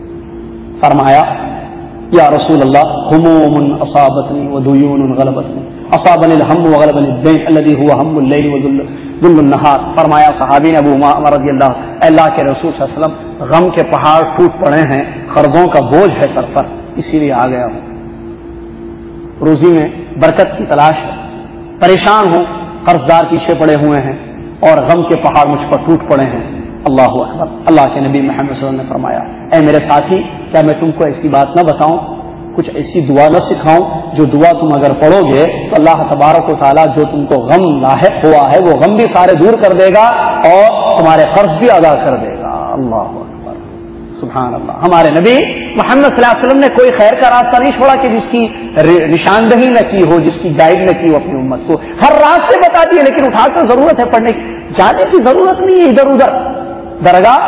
Speaker 1: فرمایا یا رسول اللہ هموم اصابتنی ودیون غلبتنی، اصابنی الهم وغلبنی الدین الذی هو هم اللیل وذل النہار۔ فرمایا صحابی نے ابو امامہ رضی اللہ، اللہ کے رسول صلی اللہ علیہ وسلم غم کے پہاڑ ٹوٹ پڑے ہیں، قرضوں کا بوجھ ہے سر پر، اسی لیے آ گیا ہوں، روزی میں برکت کی تلاش ہے، پریشان ہوں، قرضدار پیچھے پڑے ہوئے ہیں اور غم کے پہاڑ مجھ پر ٹوٹ پڑے ہیں۔ اللہ اکبر۔ اللہ کے نبی محمد صلی اللہ علیہ وسلم نے فرمایا، اے میرے ساتھی، کیا میں تم کو ایسی بات نہ بتاؤں، کچھ ایسی دعا نہ سکھاؤں جو دعا تم اگر پڑھو گے تو اللہ تبارک و تعالیٰ جو تم کو غم لاحق ہوا ہے وہ غم بھی سارے دور کر دے گا اور تمہارے قرض بھی ادا کر دے گا۔ اللہ اکبر، سبحان اللہ۔ ہمارے نبی محمد صلی اللہ علیہ وسلم نے کوئی خیر کا راستہ نہیں چھوڑا کہ جس کی نشاندہی نہ کی ہو، جس کی گائیڈ نہ کی ہو اپنی امت کو، ہر راستے بتا دیے، لیکن اٹھا کر ضرورت ہے پڑھنے کی، جانے کی ضرورت نہیں ہے ادھر ادھر، درگاہ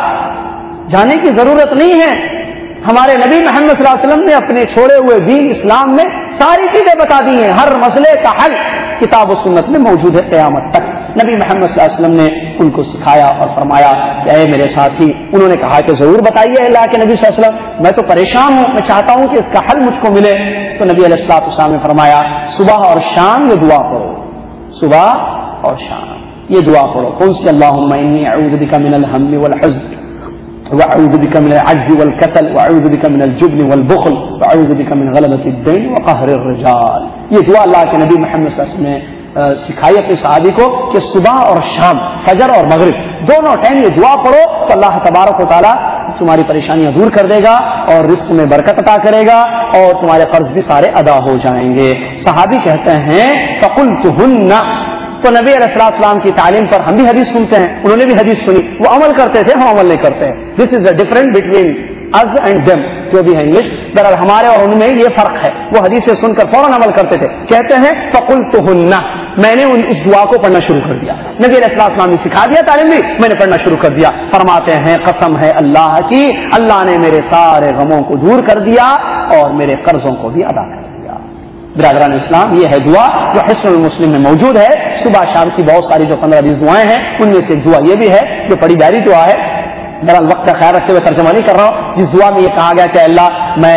Speaker 1: جانے کی ضرورت نہیں ہے۔ ہمارے نبی محمد صلی اللہ علیہ وسلم نے اپنے چھوڑے ہوئے دین اسلام میں ساری چیزیں بتا دی ہیں، ہر مسئلے کا حل کتاب و سنت میں موجود ہے قیامت تک۔ نبی محمد صلی اللہ علیہ وسلم نے ان کو سکھایا اور فرمایا کہ اے میرے ساتھی، انہوں نے کہا کہ ضرور بتائیے اللہ کے نبی صلی اللہ علیہ وسلم، میں تو پریشان ہوں، میں چاہتا ہوں کہ اس کا حل مجھ کو ملے۔ تو نبی علیہ الصلوۃ والسلام نے فرمایا صبح اور شام یہ دعا پڑھو، صبح اور شام یہ دعا پڑھو۔ کون سی؟ اللہم انی اعوذ بک من الہم والحزن وأعوذ بك من العجز والكسل وأعوذ بك من الجبن والبخل وأعوذ بك من غلبة الدين وقهر الرجال۔ یہ دعا اللہ کے نبی محمد صلی اللہ علیہ وسلم نے سکھائی اپنے صحابی کو کہ صبح اور شام، فجر اور مغرب دونوں ٹائم یہ دعا پڑھو تو اللہ تبارک و تعالیٰ تمہاری پریشانیاں دور کر دے گا اور رزق میں برکت عطا کرے گا اور تمہارے قرض بھی سارے ادا ہو جائیں گے۔ صحابی کہتے ہیں فقلتهن، تو نبی علیہ السلام کی تعلیم پر ہم بھی حدیث سنتے ہیں، انہوں نے بھی حدیث سنی، وہ عمل کرتے تھے، ہم عمل نہیں کرتے ہیں۔ This is the different between us and them، جو بھی ہے انگلش، بہرحال ہمارے اور ان میں یہ فرق ہے۔ وہ حدیثیں سن کر فوراً عمل کرتے تھے۔ کہتے ہیں فقلتهن، میں نے اس دعا کو پڑھنا شروع کر دیا، نبی علیہ السلام نے سکھا دیا، تعلیم دی، میں نے پڑھنا شروع کر دیا۔ فرماتے ہیں قسم ہے اللہ کی، اللہ نے میرے سارے غموں کو دور کر دیا اور میرے قرضوں کو بھی ادا کر دیا۔ برادران اسلام، یہ ہے دعا جو حصن المسلم میں موجود ہے۔ صبح شام کی بہت ساری جو 15-20 دعائیں ہیں، ان میں سے ایک دعا یہ بھی ہے جو بڑی پیاری دعا ہے۔ بہرحال وقت کا خیال رکھتے ہوئے ترجمہ نہیں کر رہا ہوں، جس دعا میں یہ کہا گیا کہ اللہ میں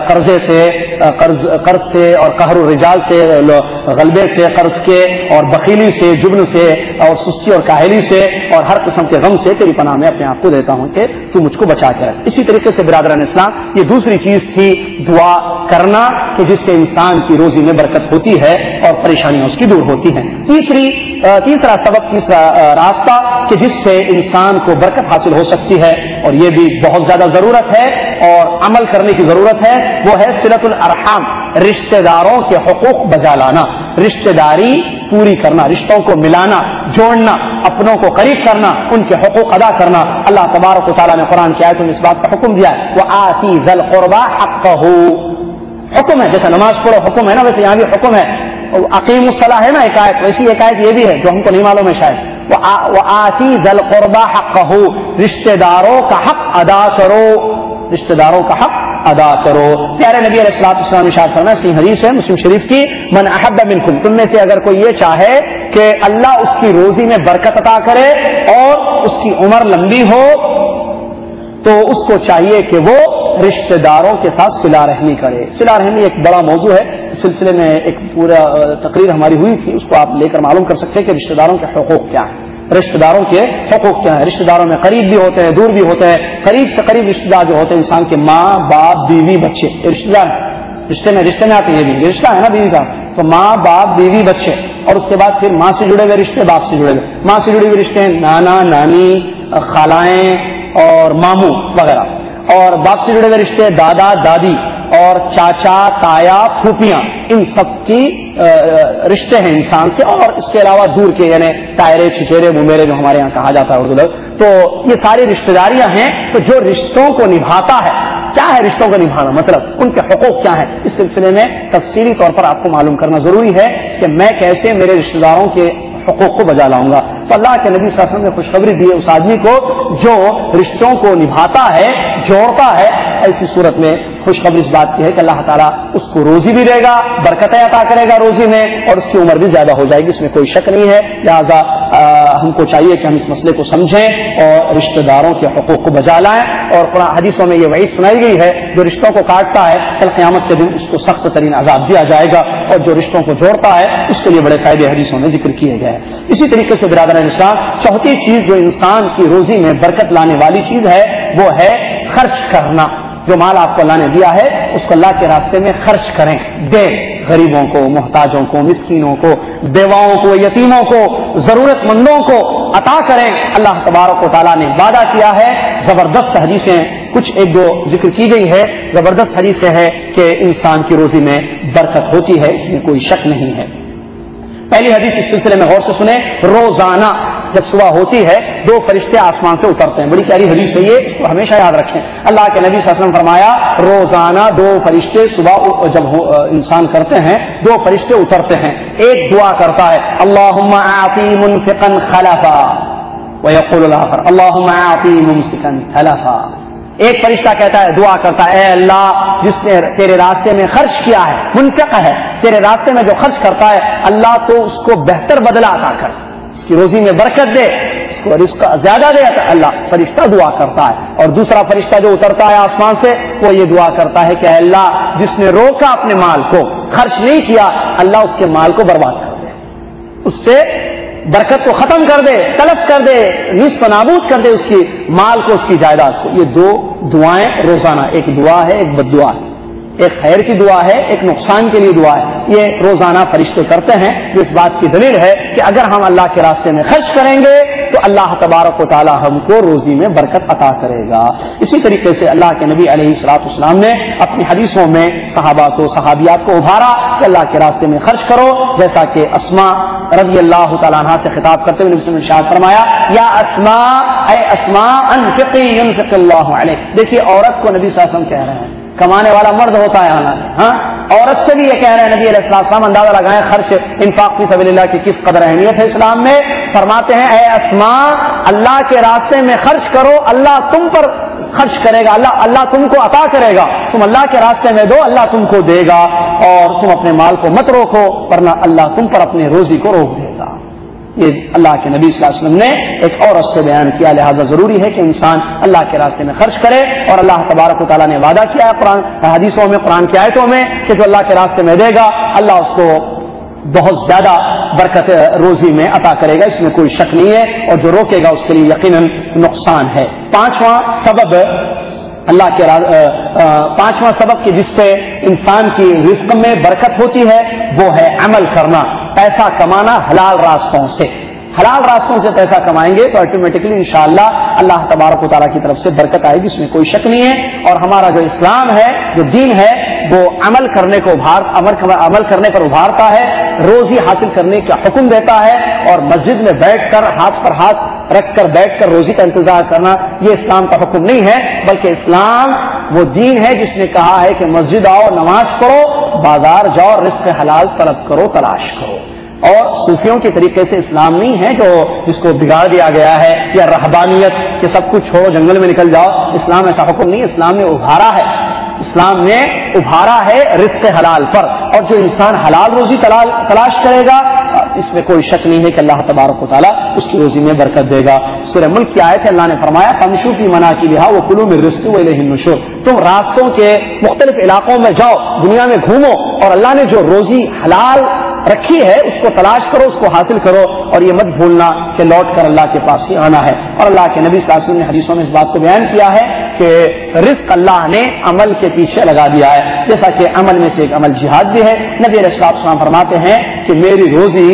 Speaker 1: قرض سے اور قہر الرجال سے، غلبے سے، قرض کے اور بخیلی سے، جبن سے اور سستی اور کاہلی سے اور ہر قسم کے غم سے تیری پناہ میں اپنے آپ کو دیتا ہوں کہ تو مجھ کو بچا کے رکھ۔ اسی طریقے سے برادران اسلام، یہ دوسری چیز تھی دعا کرنا کہ جس سے انسان کی روزی میں برکت ہوتی ہے اور پریشانیاں اس کی دور ہوتی ہیں۔ تیسرا سبب، تیسرا راستہ کہ جس سے انسان کو برکت حاصل ہو سکتی ہے، اور یہ بھی بہت زیادہ ضرورت ہے اور عمل کرنے کی ضرورت ہے، وہ ہے صلۃ الارحام، رشتہ داروں کے حقوق بجا لانا۔ رشتہ داری پوری کرنا، رشتوں کو ملانا، جوڑنا، اپنوں کو قریب کرنا، ان کے حقوق ادا کرنا۔ اللہ تبارک و تعالیٰ نے قرآن کی آیتوں میں اس بات کا حکم دیا ہے، وآتی ذی القربى حقہ، حکم ہے، جیسا نماز پڑھو حکم ہے نا، ویسے یہاں بھی حکم ہے، اقیم الصلاۃ ہے نا ایک آیت، ویسی ایک آیت یہ بھی ہے جو ہم کو نہیں معلوم ہے شاید، وآتی ذی القربى حقہ، رشتہ داروں کا حق ادا کرو، رشتہ داروں کا حق ادا کرو۔ پیارے نبی علیہ الصلوۃ والسلام نے ارشاد فرمایا، صحیح حدیث ہے مسلم شریف کی، من احب منکم، تم میں سے اگر کوئی یہ چاہے کہ اللہ اس کی روزی میں برکت عطا کرے اور اس کی عمر لمبی ہو، تو اس کو چاہیے کہ وہ رشتہ داروں کے ساتھ صلہ رحمی کرے۔ صلہ رحمی ایک بڑا موضوع ہے، اس سلسلے میں ایک پورا تقریر ہماری ہوئی تھی، اس کو آپ لے کر معلوم کر سکتے ہیں کہ رشتہ داروں کے حقوق کیا ہیں، رشتہ داروں کے حقوق کیا ہیں۔ رشتہ داروں میں قریب بھی ہوتے ہیں، دور بھی ہوتے ہیں۔ قریب سے قریب رشتہ دار جو ہوتے ہیں انسان کے ماں باپ بیوی بچے، رشتہ دار رشتے میں آتے ہیں، یہ بھی رشتہ ہے نا بیوی کا، تو ماں باپ بیوی بچے، اور اس کے بعد پھر ماں سے جڑے ہوئے رشتے، باپ سے جڑے ہوئے، ماں سے جڑے ہوئے رشتے ہیں نانا نانی، خالائیں اور ماموں وغیرہ، اور باپ سے جڑے ہوئے رشتے دادا دادی اور چاچا تایا پھوپھیاں، ان سب کی رشتے ہیں انسان سے، اور اس کے علاوہ دور کے یعنی تائرے چچیرے ممیرے جو ہمارے یہاں کہا جاتا ہے اردو لفظ، تو یہ ساری رشتہ داریاں ہیں۔ تو جو رشتوں کو نبھاتا ہے، کیا ہے رشتوں کو نبھانا مطلب، ان کے حقوق کیا ہیں، اس سلسلے میں تفصیلی طور پر آپ کو معلوم کرنا ضروری ہے کہ میں کیسے میرے رشتہ داروں کے حقوق کو بجا لاؤں گا۔ تو اللہ کے نبی صلی اللہ علیہ وسلم نے خوشخبری دی ہے اس آدمی کو جو رشتوں کو نبھاتا ہے، جوڑتا ہے، ایسی صورت میں خوشخبری اس بات کی ہے کہ اللہ تعالیٰ اس کو روزی بھی دے گا، برکتیں عطا کرے گا روزی میں، اور اس کی عمر بھی زیادہ ہو جائے گی، اس میں کوئی شک نہیں ہے۔ لہٰذا ہم کو چاہیے کہ ہم اس مسئلے کو سمجھیں اور رشتہ داروں کے حقوق کو بجا لائیں، اور قرآن حدیثوں میں یہ وعید سنائی گئی ہے، جو رشتوں کو کاٹتا ہے کل قیامت کے دن اس کو سخت ترین عذاب دیا جائے گا، اور جو رشتوں کو جوڑتا ہے اس کے لیے بڑے فائدے حدیثوں میں ذکر کیے گئے ہیں۔ اسی طریقے سے برادران اسلام، چوتھی چیز جو انسان کی روزی میں برکت لانے والی چیز ہے وہ ہے خرچ کرنا۔ جو مال آپ کو اللہ نے دیا ہے اس کو اللہ کے راستے میں خرچ کریں، دیں، غریبوں کو، محتاجوں کو، مسکینوں کو، بیواؤں کو، یتیموں کو، ضرورت مندوں کو عطا کریں۔ اللہ تبارک و تعالیٰ نے وعدہ کیا ہے، زبردست حدیثیں کچھ ایک دو ذکر کی گئی ہے، زبردست حدیثیں ہے کہ انسان کی روزی میں برکت ہوتی ہے، اس میں کوئی شک نہیں ہے۔ پہلی حدیث اس سلسلے میں غور سے سنیں، روزانہ جب صبح ہوتی ہے دو فرشتے آسمان سے اترتے ہیں، بڑی پیاری حدیث ہے یہ، تو ہمیشہ یاد رکھیں۔ اللہ کے نبی صلی اللہ علیہ وسلم فرمایا روزانہ دو فرشتے صبح جب انسان کرتے ہیں دو فرشتے اترتے ہیں، ایک دعا کرتا ہے اللہم اعطی منفقا خلفا، ویقول الاخر اللہم اعطی ممسکا تلفا۔ ایک فرشتہ کہتا ہے، دعا کرتا ہے، اے اللہ جس نے تیرے راستے میں خرچ کیا ہے، منفق ہے، تیرے راستے میں جو خرچ کرتا ہے اللہ تو اس کو بہتر بدلہ عطا کر، اس کی روزی میں برکت دے، اس کو رزق زیادہ دے، اللہ فرشتہ دعا کرتا ہے۔ اور دوسرا فرشتہ جو اترتا ہے آسمان سے وہ یہ دعا کرتا ہے کہ اے اللہ جس نے روکا اپنے مال کو، خرچ نہیں کیا، اللہ اس کے مال کو برباد کر دے، اس سے برکت کو ختم کر دے، تلف کر دے، نصف نابود کر دے اس کی مال کو، اس کی جائیداد کو۔ یہ دو دعائیں روزانہ، ایک دعا ہے ایک بد دعا ہے، ایک خیر کی دعا ہے ایک نقصان کے لیے دعا ہے، یہ روزانہ فرشتے کرتے ہیں، جو اس بات کی دلیل ہے کہ اگر ہم اللہ کے راستے میں خرچ کریں گے تو اللہ تبارک و تعالی ہم کو روزی میں برکت عطا کرے گا۔ اسی طریقے سے اللہ کے نبی علیہ الصلوۃ والسلام نے اپنی حدیثوں میں صحابہ کو، صحابیات کو ابھارا کہ اللہ کے راستے میں خرچ کرو، جیسا کہ اسماء رضی اللہ تعالیٰ عنہ سے خطاب کرتے ہوئے نبی صلی اللہ علیہ وسلم نے ارشاد فرمایا، یا اسماء، اے اسماء انفقی ینفق اللہ علیک۔ دیکھیے عورت کو نبی صلی اللہ علیہ وسلم کہہ رہے ہیں، کمانے والا مرد ہوتا ہے حالانکہ، ہاں عورت سے بھی یہ کہہ رہے ہیں نبی علیہ السلام، اندازہ لگائیں خرچ انفاق فی سبیل اللہ کی کس قدر اہمیت ہے اسلام میں۔ فرماتے ہیں اے اسماء اللہ کے راستے میں خرچ کرو، اللہ تم پر خرچ کرے گا، اللہ تم کو عطا کرے گا، تم اللہ کے راستے میں دو اللہ تم کو دے گا، اور تم اپنے مال کو مت روکو ورنہ اللہ تم پر اپنے روزی کو روک دے گا۔ یہ اللہ کے نبی صلی اللہ علیہ وسلم نے ایک عورت سے بیان کیا، لہذا ضروری ہے کہ انسان اللہ کے راستے میں خرچ کرے، اور اللہ تبارک و تعالیٰ نے وعدہ کیا ہے قرآن حدیثوں میں، قرآن کی آیتوں میں کہ جو اللہ کے راستے میں دے گا اللہ اس کو بہت زیادہ برکت روزی میں عطا کرے گا، اس میں کوئی شک نہیں ہے، اور جو روکے گا اس کے لیے یقیناً نقصان ہے۔ پانچواں سبب کہ جس سے انسان کی رزق میں برکت ہوتی ہے وہ ہے عمل کرنا، پیسہ کمانا حلال راستوں سے۔ حلال راستوں سے پیسہ کمائیں گے تو آٹومیٹکلی انشاءاللہ اللہ تبارک و تعالیٰ کی طرف سے برکت آئے گی، اس میں کوئی شک نہیں ہے۔ اور ہمارا جو اسلام ہے، جو دین ہے، وہ عمل کرنے کو عمل کرنے پر ابھارتا ہے، روزی حاصل کرنے کا حکم دیتا ہے، اور مسجد میں بیٹھ کر ہاتھ پر ہاتھ رکھ کر بیٹھ کر روزی کا انتظار کرنا یہ اسلام کا حکم نہیں ہے، بلکہ اسلام وہ دین ہے جس نے کہا ہے کہ مسجد آؤ، نماز پڑھو، بازار جاؤ، رزق حلال طلب کرو، تلاش کرو۔ اور صوفیوں کے طریقے سے اسلام نہیں ہے جس کو بگاڑ دیا گیا ہے، یا رہبانیت کہ سب کچھ چھوڑو جنگل میں نکل جاؤ۔ اسلام ایسا حکم نہیں، اسلام نے ابھارا ہے رزق حلال پر، اور جو انسان حلال روزی تلاش کرے گا اس میں کوئی شک نہیں ہے کہ اللہ تبارک و تعالیٰ اس کی روزی میں برکت دے گا۔ سورہ ملک کی آیت ہے، اللہ نے فرمایا فامشوا فی مناکبہا وکلوا من رزقہ والیہ النشور، تم راستوں کے مختلف علاقوں میں جاؤ، دنیا میں گھومو، اور اللہ نے جو روزی حلال رکھی ہے اس کو تلاش کرو، اس کو حاصل کرو، اور یہ مت بھولنا کہ لوٹ کر اللہ کے پاس ہی آنا ہے۔ اور اللہ کے نبی صلی اللہ علیہ وسلم نے حدیثوں میں اس بات کو بیان کیا ہے کہ رزق اللہ نے عمل کے پیچھے لگا دیا ہے، جیسا کہ عمل میں سے ایک عمل جہاد بھی ہے۔ نبی علیہ السلام فرماتے ہیں کہ میری روزی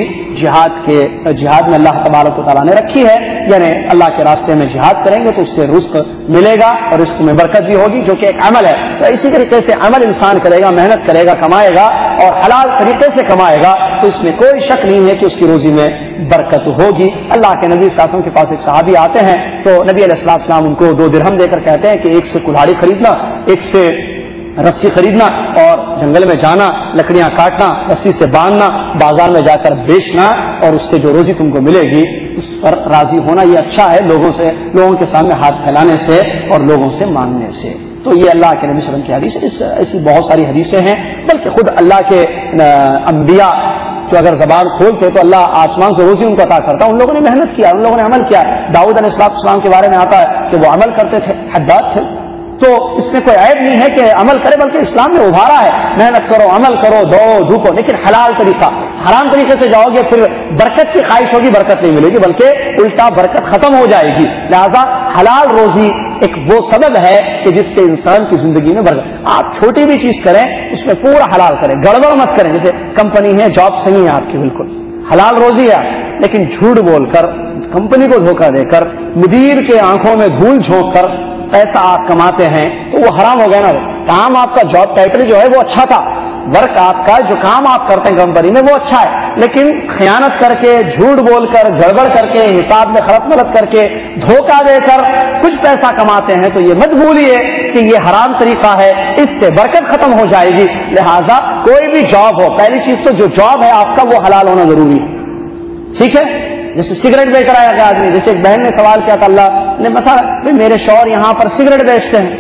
Speaker 1: جہاد میں اللہ تبارک و تعالیٰ نے رکھی ہے، یعنی اللہ کے راستے میں جہاد کریں گے تو اس سے رزق ملے گا، اور رزق میں برکت بھی ہوگی، جو کہ ایک عمل ہے۔ تو اسی طریقے سے عمل انسان کرے گا، محنت کرے گا، کمائے گا، اور حلال طریقے سے کمائے گا، تو اس میں کوئی شک نہیں ہے کہ اس کی روزی میں برکت ہوگی۔ اللہ کے نبی صلی اللہ علیہ وسلم کے پاس ایک صحابی آتے ہیں تو نبی علیہ السلام ان کو 2 درہم دے کر کہتے ہیں کہ ایک سے کلہاڑی خریدنا، ایک سے رسی خریدنا، اور جنگل میں جانا، لکڑیاں کاٹنا، رسی سے باندھنا، بازار میں جا کر بیچنا، اور اس سے جو روزی تم کو ملے گی اس پر راضی ہونا، یہ اچھا ہے لوگوں کے سامنے ہاتھ پھیلانے سے اور لوگوں سے مانگنے سے۔ تو یہ اللہ کے نبی صلی اللہ علیہ وسلم کی حدیث ہے۔ ایسی بہت ساری حدیثیں ہیں، بلکہ خود اللہ کے انبیاء جو اگر زبان کھولتے تو اللہ آسمان سے روزی ان کو عطا کرتا۔ ان لوگوں نے محنت کیا، ان لوگوں نے عمل کیا۔ داؤد علیہ السلام کے بارے میں آتا ہے کہ وہ عمل کرتے تھے، حداد تھے۔ تو اس میں کوئی عیب نہیں ہے کہ عمل کرے، بلکہ اسلام نے ابھارا ہے محنت کرو، عمل کرو، دو دھوپو، لیکن حلال طریقہ۔ حرام طریقے سے جاؤ گے پھر برکت کی خواہش ہوگی، برکت نہیں ملے گی، بلکہ الٹا برکت ختم ہو جائے گی۔ لہذا حلال روزی ایک وہ سبب ہے کہ جس سے انسان کی زندگی میں برکت۔ آپ چھوٹی بھی چیز کریں اس میں پورا حلال کریں، گڑبڑ مت کریں۔ جیسے کمپنی ہے، جاب صحیح ہے آپ کی، بالکل حلال روزی ہے، لیکن جھوٹ بول کر، کمپنی کو دھوکہ دے کر، مدیر کے آنکھوں میں دھول جھونک کر پیسہ آپ کماتے ہیں تو وہ حرام ہو گیا نا۔ کام آپ کا جاب ٹائٹل جو ہے وہ اچھا تھا، ورک آپ کا جو کام آپ کرتے ہیں کمپنی میں وہ اچھا ہے، لیکن خیانت کر کے، جھوٹ بول کر، گڑبڑ کر کے، حساب میں خلط ملط کر کے، دھوکہ دے کر کچھ پیسہ کماتے ہیں تو یہ مت بھولیے کہ یہ حرام طریقہ ہے، اس سے برکت ختم ہو جائے گی۔ لہذا کوئی بھی جاب ہو، پہلی چیز تو جو جاب ہے آپ کا وہ حلال ہونا ضروری ہے، ٹھیک ہے۔ جیسے سگریٹ بیچ رہا ہے آدمی، جیسے ایک بہن نے سوال کیا تھا، اللہ نے مسئلہ میرے شوہر یہاں پر سگریٹ بیچتے ہیں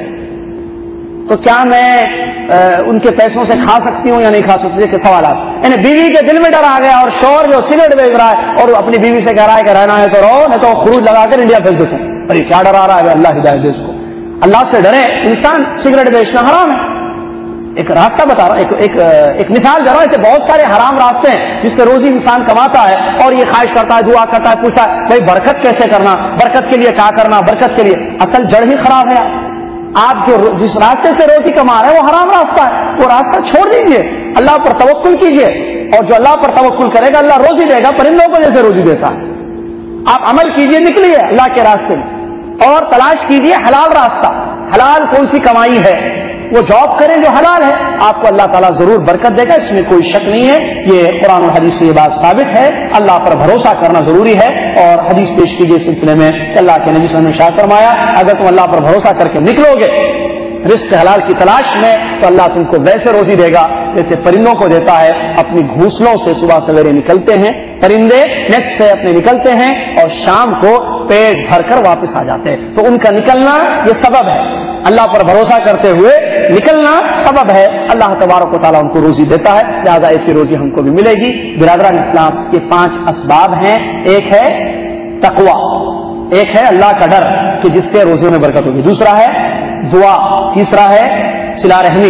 Speaker 1: تو کیا میں ان کے پیسوں سے کھا سکتی ہوں یا نہیں کھا سکتی؟ کہ سوالات، یعنی بیوی کے دل میں ڈر آ گیا، اور شوہر جو سگریٹ بیچ رہا ہے اور اپنی بیوی سے کہہ رہا ہے کہ رہنا ہے تو رہو، نہیں تو خروج لگا کر انڈیا بھیج دیتا ہوں۔ ارے کیا ڈر آ رہا ہے؟ اللہ ہدایت دے اس کو، اللہ سے ڈرے۔ انسان سگریٹ بیچنا حرام ہے، ایک راستہ بتا رہا ہوں، ایک مثال دے رہا ہوں۔ ایسے بہت سارے حرام راستے ہیں جس سے روزی انسان کماتا ہے، اور یہ خواہش کرتا ہے، دعا کرتا ہے، پوچھتا ہے بھائی برکت کیسے کرنا، برکت کے لیے کیا کرنا، برکت کے لیے اصل جڑ ہی خراب ہے۔ آپ جو جس راستے سے روزی کما رہے ہیں وہ حرام راستہ ہے، وہ راستہ چھوڑ دیجئے، اللہ پر توکل کیجئے، اور جو اللہ پر توکل کرے گا اللہ روزی دے گا، پرندوں کو جیسے روزی دیتا ہے۔ آپ عمل کیجئے، نکلیے اللہ کے راستے میں، اور تلاش کیجئے حلال راستہ۔ حلال کون سی کمائی ہے؟ وہ جاب کریں جو حلال ہے، آپ کو اللہ تعالیٰ ضرور برکت دے گا، اس میں کوئی شک نہیں ہے۔ یہ قرآن و حدیث سے یہ بات ثابت ہے، اللہ پر بھروسہ کرنا ضروری ہے۔ اور حدیث پیش کیجیے اس سلسلے میں کہ اللہ کے نبی صلی اللہ علیہ وسلم نے ارشاد فرمایا، اگر تم اللہ پر بھروسہ کر کے نکلو گے رزق حلال کی تلاش میں تو اللہ تم کو ویسے روزی دے گا جیسے پرندوں کو دیتا ہے۔ اپنی گھونسلوں سے صبح سویرے نکلتے ہیں پرندے، نیسٹ سے اپنے نکلتے ہیں، اور شام کو پیٹ بھر کر واپس آ جاتے ہیں۔ تو ان کا نکلنا یہ سبب ہے، اللہ پر بھروسہ کرتے ہوئے نکلنا سبب ہے، اللہ تبارک و تعالیٰ ان کو روزی دیتا ہے، لہذا ایسی روزی ہم کو بھی ملے گی۔ برادران اسلام، یہ 5 اسباب ہیں۔ ایک ہے تقویٰ، ایک ہے اللہ کا ڈر کہ جس سے روزیوں میں برکت ہوگی، دوسرا ہے دعا، تیسرا ہے صلہ رحمی،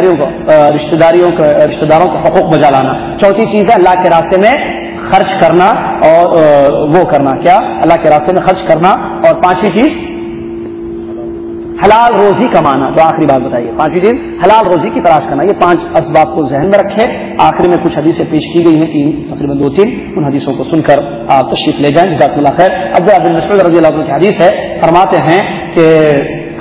Speaker 1: رشتہ داروں کے حقوق بجا لانا، چوتھی چیز ہے اللہ کے راستے میں خرچ کرنا، اور وہ کرنا کیا، اللہ کے راستے میں خرچ کرنا، اور پانچویں چیز حلال روزی کمانا۔ جو آخری بات بتائیے، پانچویں چیز حلال روزی کی تلاش کرنا۔ یہ 5 اسباب کو ذہن میں رکھیں۔ آخری میں کچھ حدیثیں پیش کی گئی ہیں، تقریباً 2-3، ان حدیثوں کو سن کر آپ تشریف لے جائیں، جزاکم اللہ خیر۔ عبداللہ بن مسعود رضی اللہ عنہ کی حدیث ہے، فرماتے ہیں کہ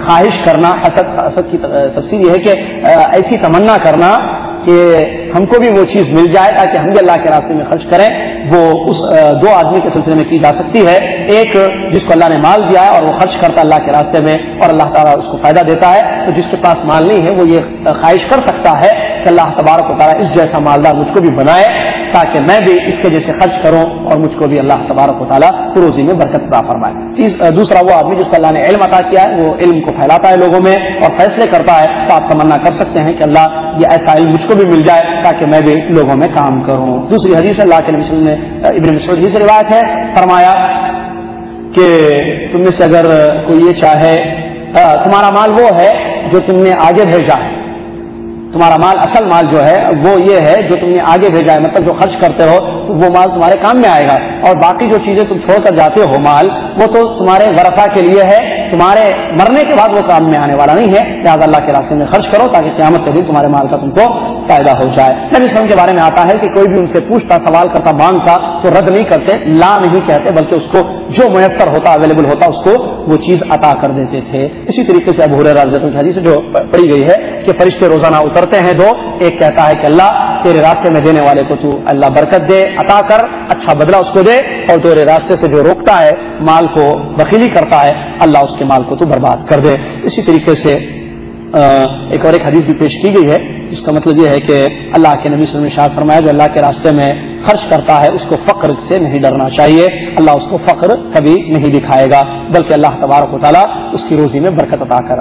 Speaker 1: خواہش کرنا، حسد کی تفسیر یہ ہے کہ ایسی تمنا کرنا کہ ہم کو بھی وہ چیز مل جائے تاکہ ہم بھی اللہ کے راستے میں خرچ کریں، وہ اس دو آدمی کے سلسلے میں کی جا سکتی ہے. ایک جس کو اللہ نے مال دیا ہے اور وہ خرچ کرتا ہے اللہ کے راستے میں اور اللہ تعالیٰ اس کو فائدہ دیتا ہے، تو جس کے پاس مال نہیں ہے وہ یہ خواہش کر سکتا ہے کہ اللہ تبارک و تعالیٰ اس جیسا مالدار مجھ کو بھی بنائے تاکہ میں بھی اس کے جیسے خرچ کروں اور مجھ کو بھی اللہ تبارک و تعالیٰ روزی میں برکت عطا فرمائے. دوسرا وہ آدمی جس کو اللہ نے علم عطا کیا ہے، وہ علم کو پھیلاتا ہے لوگوں میں اور فیصلے کرتا ہے، تو آپ تمنا کر سکتے ہیں کہ اللہ یہ ایسا علم مجھ کو بھی مل جائے تاکہ میں بھی لوگوں میں کام کروں. دوسری حدیث اللہ کے نبی صلی اللہ علیہ وسلم نے ابن مسعود سے روایت ہے، فرمایا کہ تم میں سے اگر کوئی یہ چاہے، تمہارا مال وہ ہے جو تم نے آگے بھیجا ہے، تمہارا مال اصل مال جو ہے وہ یہ ہے جو تم نے آگے بھیجا ہے، مطلب جو خرچ کرتے ہو تو وہ مال تمہارے کام میں آئے گا، اور باقی جو چیزیں تم چھوڑ کر جاتے ہو مال وہ تو تمہارے ورثہ کے لیے ہے، تمہارے مرنے کے بعد وہ کام میں آنے والا نہیں ہے، لہٰذا اللہ کے راستے میں خرچ کرو تاکہ قیامت کے دن تمہارے مال کا تم کو فائدہ ہو جائے. نبی صلی اللہ علیہ وسلم کے بارے میں آتا ہے کہ کوئی بھی ان سے پوچھتا، سوال کرتا، مانگتا تو رد نہیں کرتے، لا نہیں کہتے، بلکہ اس کو جو میسر ہوتا، اویلیبل ہوتا، اس کو وہ چیز عطا کر دیتے تھے. اسی طریقے سے ابو ہریرہ رضی اللہ عنہ کی حدیث جو پڑھی گئی ہے کہ فرشتے روزانہ اترتے ہیں دو، ایک کہتا ہے کہ اللہ تیرے راستے میں دینے والے کو تو اللہ برکت دے، عطا کر، اچھا بدلہ اس کو دے، اور تیرے راستے سے جو روکتا ہے، مال کو بخیلی کرتا ہے، اللہ اس کے مال کو تو برباد کر دے. اسی طریقے سے ایک اور ایک حدیث بھی پیش کی گئی ہے، اس کا مطلب یہ ہے کہ اللہ کے نبی صلی اللہ علیہ وسلم نے ارشاد فرمایا جو اللہ کے راستے میں خرچ کرتا ہے اس کو فقر سے نہیں ڈرنا چاہیے، اللہ اس کو فقر کبھی نہیں دکھائے گا، بلکہ اللہ تبارک و تعالیٰ اس کی روزی میں برکت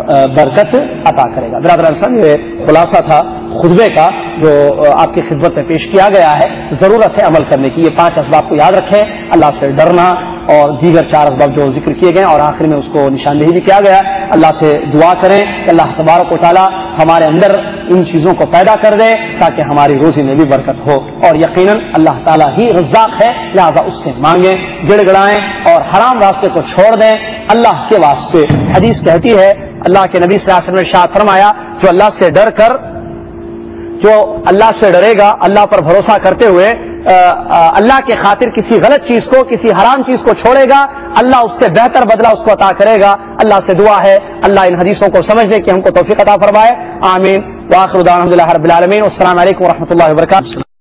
Speaker 1: عطا کرے گا. برادر السلام، یہ خلاصہ تھا خطبے کا جو آپ کی خدمت میں پیش کیا گیا ہے. ضرورت ہے عمل کرنے کی. یہ 5 اسباب کو یاد رکھیں، اللہ سے ڈرنا اور دیگر 4 اسباب جو ذکر کیے گئے اور آخر میں اس کو نشاندہی بھی کیا گیا. اللہ سے دعا کریں کہ اللہ تبارک و تعالیٰ ہمارے اندر ان چیزوں کو پیدا کر دے تاکہ ہماری روزی میں بھی برکت ہو، اور یقیناً اللہ تعالیٰ ہی رزاق ہے، لہذا اس سے مانگیں، گڑ گڑائیں اور حرام راستے کو چھوڑ دیں اللہ کے واسطے. حدیث کہتی ہے اللہ کے نبی صلی اللہ علیہ وسلم نے ارشاد فرمایا جو اللہ سے ڈرے گا، اللہ پر بھروسہ کرتے ہوئے اللہ کے خاطر کسی غلط چیز کو، کسی حرام چیز کو چھوڑے گا، اللہ اس سے بہتر بدلہ اس کو عطا کرے گا. اللہ سے دعا ہے اللہ ان حدیثوں کو سمجھنے کی ہم کو توفیق عطا فرمائے. آمین. وآخر دعوانا الحمدللہ رب العالمین. والسلام علیکم ورحمۃ اللہ وبرکاتہ.